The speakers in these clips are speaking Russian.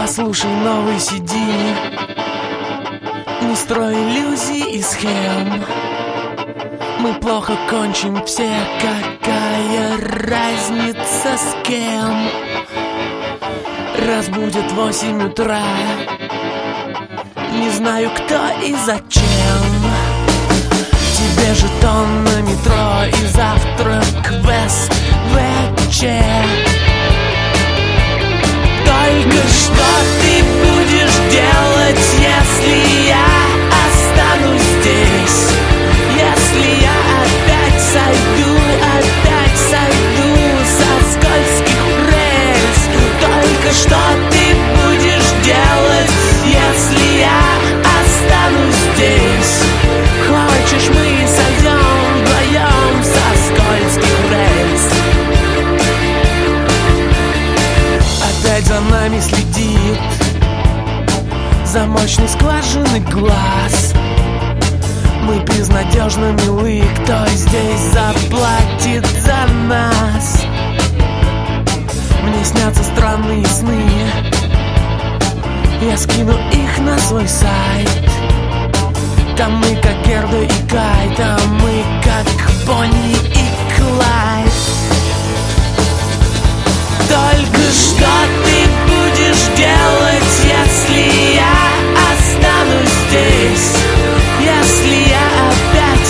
Послушай новый CD, не строй иллюзий и схем. Мы плохо кончим все, какая разница с кем? Раз будет 8 утра, не знаю кто и зачем. Тебе жетон на метро и завтрак в СВЧ. Только что ты будешь делать, если я останусь здесь? Если я опять сойду со скользких рельс? Только что ты будешь делать, если я останусь здесь? Хочешь, мы сойдем вдвоем со скользких рельс? Опять за нами следит замочной скважины глаз. Мы безнадежно милы, кто здесь заплатит за нас? Мне снятся странные сны, я скину их на свой сайт. Там мы как Герда и Кай, там мы как Бонни и Клайд. Только что ты будешь делать, если я останусь здесь? Если я опять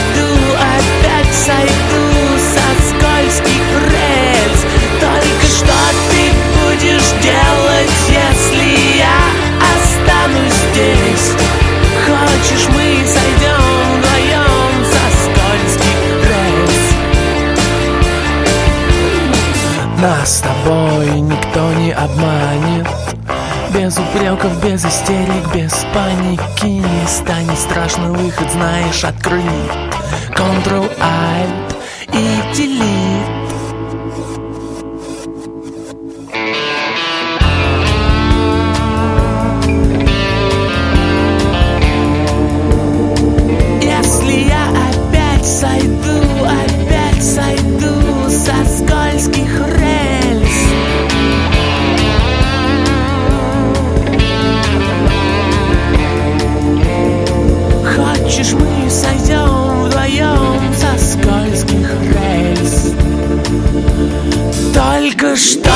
сойду со скользких рельс? Только что ты будешь делать, если я останусь здесь? Хочешь, мы сойдем вдвоем со скользких рельс? Нас с тобой никто не обманет. Без упреков, без истерик, без паники. Станет страшный выход, знаешь, открыть Ctrl-Alt и Delete. Если я опять сойду со скользких рельс? Хочешь, мы сойдем вдвоем со скользких рельс? Только что